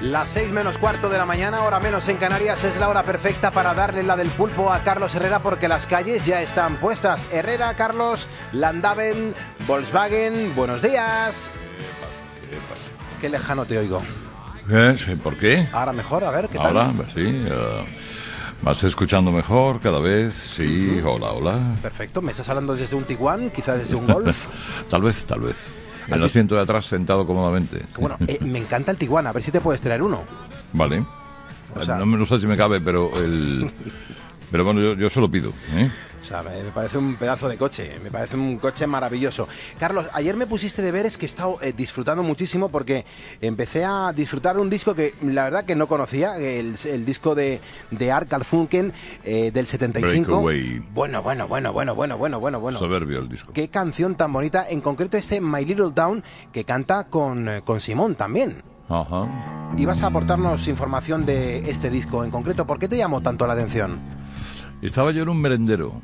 Las 6 menos cuarto de la mañana, hora menos en Canarias, es la hora perfecta para darle la del pulpo a Carlos Herrera porque las calles ya están puestas. Herrera, Carlos, Landaven, Volkswagen, buenos días. ¿Qué pasa? Qué lejano te oigo. ¿Por qué? Ahora mejor, a ver, ¿qué tal? Ahora, sí. ¿Vas escuchando mejor cada vez? Sí, hola. Perfecto, ¿me estás hablando desde un Tiguan, quizás desde un Golf? Tal vez. En el asiento de atrás, sentado cómodamente. Bueno, me encanta el Tiguan, a ver si te puedes traer uno. Vale. O sea, no sé si me cabe, pero pero bueno, yo se lo pido, ¿eh? O sea, me parece un pedazo de coche, me parece un coche maravilloso. Carlos, ayer me pusiste deberes que he estado disfrutando muchísimo porque empecé a disfrutar de un disco que la verdad que no conocía, el disco de Art Garfunkel del 75. Breakaway. Bueno. Soberbio el disco. Qué canción tan bonita, en concreto este My Little Town que canta con Simón también. Ajá. Y vas a aportarnos información de este disco en concreto. ¿Por qué te llamó tanto la atención? Estaba yo en un merendero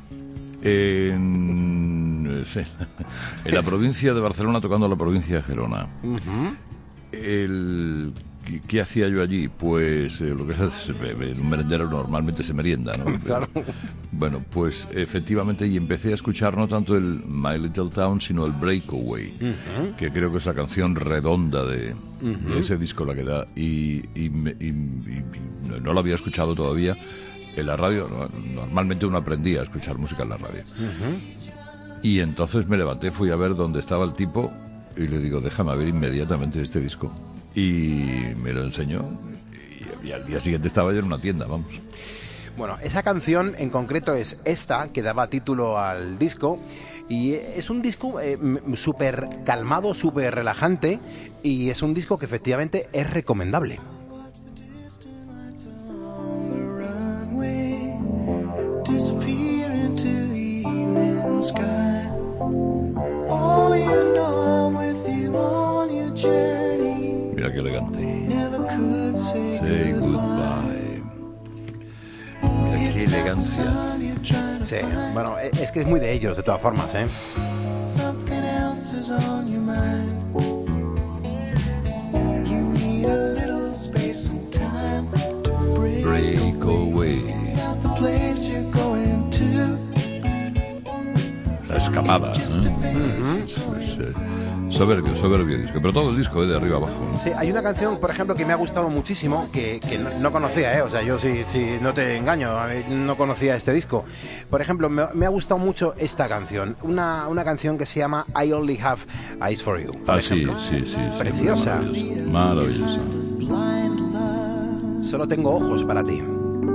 en la provincia de Barcelona, tocando la provincia de Gerona. Uh-huh. ¿Qué hacía yo allí? Pues lo que es en un merendero normalmente se merienda, ¿no? Claro. Bueno, pues efectivamente, y empecé a escuchar no tanto el My Little Town, sino el Breakaway, uh-huh, que creo que es la canción redonda de ese disco, la que da, y no lo había escuchado todavía en la radio. Normalmente uno aprendía a escuchar música en la radio. uh-huh. Y entonces me levanté, fui a ver dónde estaba el tipo y le digo, déjame ver inmediatamente este disco. Y me lo enseñó y al día siguiente estaba yo en una tienda, vamos. Bueno, esa canción en concreto es esta, que daba título al disco, y es un disco súper calmado, súper relajante, y es un disco que efectivamente es recomendable. Mira qué elegante. Say goodbye. Mira qué elegancia. Sí, bueno, es que es muy de ellos, de todas formas, ¿eh? Breakaway. La escapada, ¿eh? Pues, soberbio disco, pero todo el disco de arriba abajo, ¿no? Sí, hay una canción, por ejemplo, que me ha gustado muchísimo, que no conocía, ¿eh? O sea, yo sí, no te engaño, a mí no conocía este disco. Por ejemplo, me ha gustado mucho esta canción, una canción que se llama I Only Have Eyes for You. Sí. Preciosa. Maravillosa. Solo tengo ojos para ti.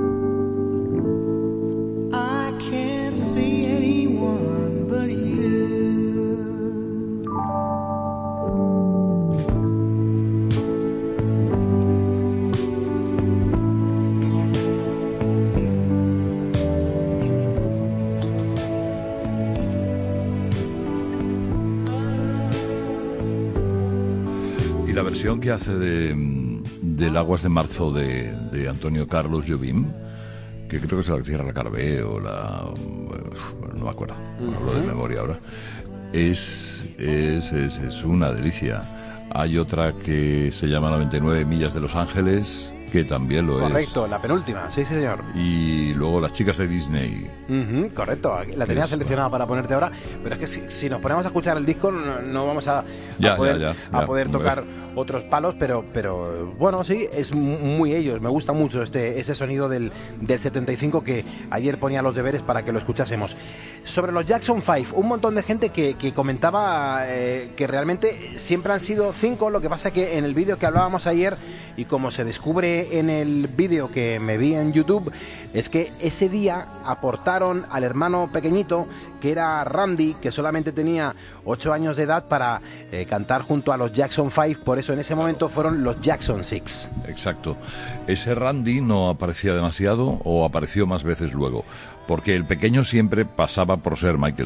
La versión que hace del Aguas de Marzo de Antonio Carlos Jobim, que creo que es la que cierra la Carvé o no me acuerdo, no hablo de memoria ahora, es una delicia. Hay otra que se llama 99 millas de Los Ángeles, que también lo es. Correcto, la penúltima, sí señor. Y luego Las chicas de Disney. Correcto, la tenía seleccionada para ponerte ahora, pero es que si nos ponemos a escuchar el disco no vamos a poder tocar otros palos, pero bueno, sí, es muy ellos. Me gusta mucho ese sonido del 75 que ayer ponía los deberes para que lo escuchásemos. Sobre los Jackson 5, un montón de gente que comentaba que realmente siempre han sido 5, lo que pasa que en el vídeo que hablábamos ayer, y como se descubre en el vídeo que me vi en YouTube, es que ese día aportaron al hermano pequeñito, que era Randy, que solamente tenía 8 años de edad, para cantar junto a los Jackson 5, por eso en ese momento fueron los Jackson 6. Exacto. Ese Randy no aparecía demasiado, o apareció más veces luego, porque el pequeño siempre pasaba por ser Michael.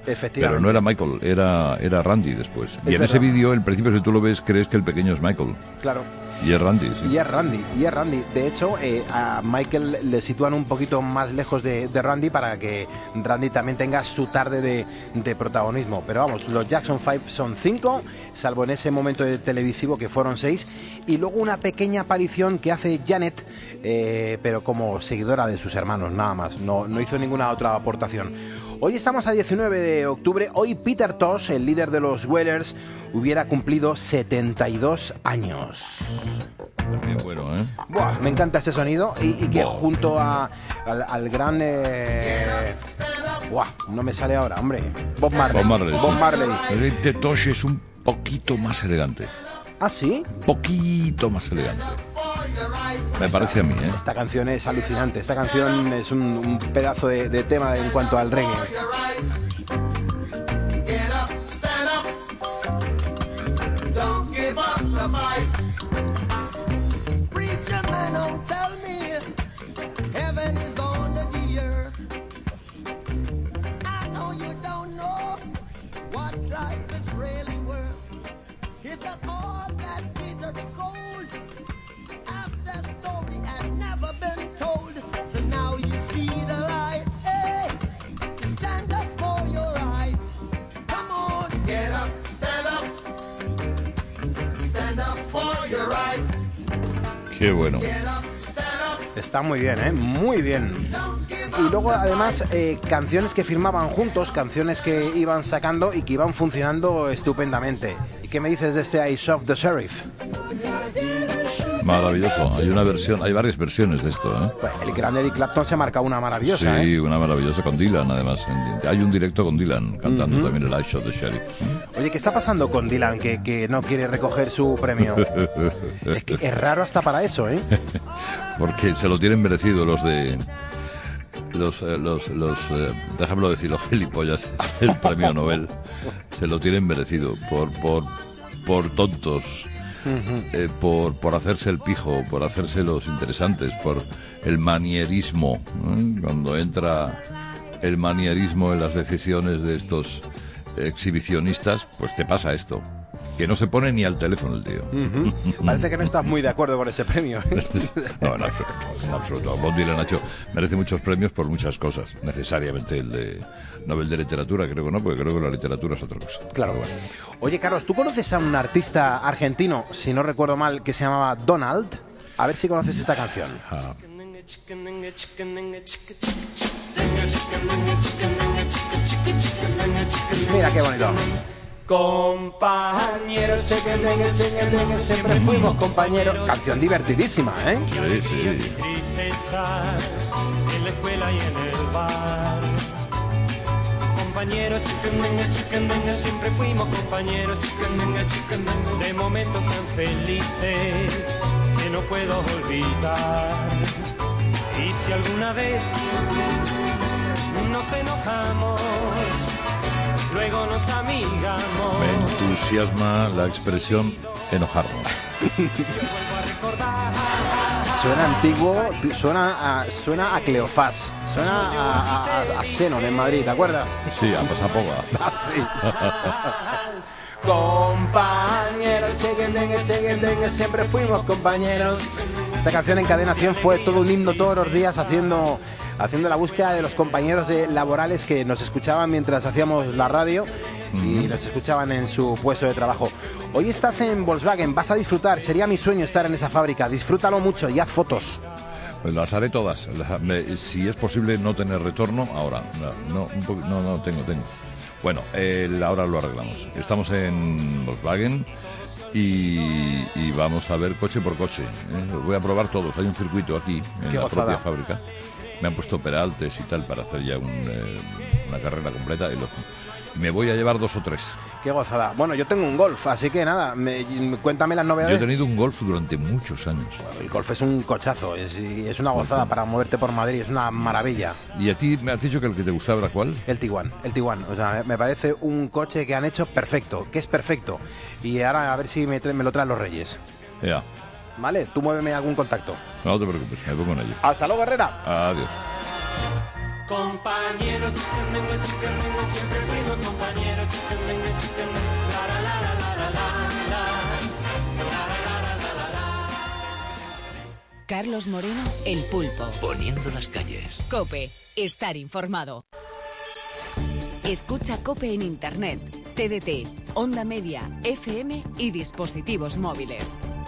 Efectivamente. Pero no era Michael, era Randy después. Y en ese vídeo, al principio, si tú lo ves, crees que el pequeño es Michael. Claro. Y es Randy, sí. Y es Randy. De hecho, a Michael le sitúan un poquito más lejos de Randy para que Randy también tenga su tarde de protagonismo. Pero vamos, los Jackson 5 son 5, salvo en ese momento televisivo que fueron 6. Y luego una pequeña aparición que hace Janet, pero como seguidora de sus hermanos, nada más. No hizo ninguna otra aportación. Hoy estamos a 19 de octubre. Hoy Peter Tosh, el líder de los Wailers, hubiera cumplido 72 años. También bueno, ¿eh? Buah, me encanta este sonido y que junto al gran... Buah, no me sale ahora, hombre. Bob Marley. Peter Tosh es un poquito más elegante. ¿Ah, sí? Poquito más elegante. Me parece a mí, ¿eh? Esta canción es alucinante. Esta canción es un pedazo de tema en cuanto al reggae. Qué bueno. Está muy bien, ¿eh? Muy bien. Y luego, además, canciones que firmaban juntos, canciones que iban sacando y que iban funcionando estupendamente. ¿Y qué me dices de este I Shot the Sheriff? Maravilloso. Hay varias versiones de esto, ¿eh? Pues el gran Eric Clapton se marca una maravillosa, sí, una maravillosa con Dylan, además. Hay un directo con Dylan cantando también el I Shot the Sheriff. Oye, ¿qué está pasando con Dylan que no quiere recoger su premio? Es que es raro hasta para eso, ¿eh? Porque se lo tienen merecido los de... déjamelo decir, los gilipollas del premio Nobel. Se lo tienen merecido por tontos. Por hacerse el pijo, por hacerse los interesantes, por el manierismo, ¿eh? Cuando entra el manierismo en las decisiones de estos exhibicionistas, pues te pasa esto, que no se pone ni al teléfono el tío. Parece que no estás muy de acuerdo con ese premio. No, en absoluto. Bob Dylan merece muchos premios por muchas cosas, necesariamente el de Nobel de Literatura, creo que no, porque creo que la literatura es otra cosa. Claro. Bueno. Oye, Carlos, ¿tú conoces a un artista argentino, si no recuerdo mal, que se llamaba Donald? A ver si conoces esta canción. Mira qué bonito. Compañeros, siempre fuimos compañeros. Canción divertidísima, ¿eh? Sí. En la escuela y en el bar. Compañeros, siempre fuimos compañeros. De momentos tan felices que no puedo olvidar. Y si alguna vez nos enojamos, luego nos amigamos. Me entusiasma la expresión enojarnos. Suena antiguo, suena a Cleofás, suena a Xenon en Madrid, ¿te acuerdas? Sí, a Pasapoga. Sí. Compañeros, siempre fuimos compañeros. Esta canción en Cadena 100 fue todo un himno todos los días haciendo la búsqueda de los compañeros laborales que nos escuchaban mientras hacíamos la radio y nos escuchaban en su puesto de trabajo. Hoy estás en Volkswagen, vas a disfrutar, sería mi sueño estar en esa fábrica, disfrútalo mucho y haz fotos. Pues las haré todas, si es posible no tener retorno, ahora, no tengo. Bueno, ahora lo arreglamos. Estamos en Volkswagen y vamos a ver coche por coche. Voy a probar todos, hay un circuito aquí en la propia fábrica. Me han puesto peraltes y tal para hacer ya una carrera completa y me voy a llevar 2 o 3. Qué gozada. Bueno, yo tengo un Golf, así que nada, cuéntame las novedades. Yo he tenido un Golf durante muchos años. Bueno, el Golf es un cochazo, es una gozada para moverte por Madrid, es una maravilla. ¿Y a ti me has dicho que el que te gustaba era cuál? El Tiguan. O sea, me parece un coche que han hecho perfecto, que es perfecto. Y ahora a ver si me lo traen los Reyes. Ya. Vale, tú muéveme algún contacto. No te preocupes, me pongo en ello. Hasta luego, Herrera. Adiós. Compañeros, chicandengue, siempre fuimos compañeros, chicandengue, la la la la la la la. Carlos Moreno, El Pulpo. Poniendo las calles. COPE, estar informado. Escucha COPE en Internet, TDT, Onda Media, FM y dispositivos móviles.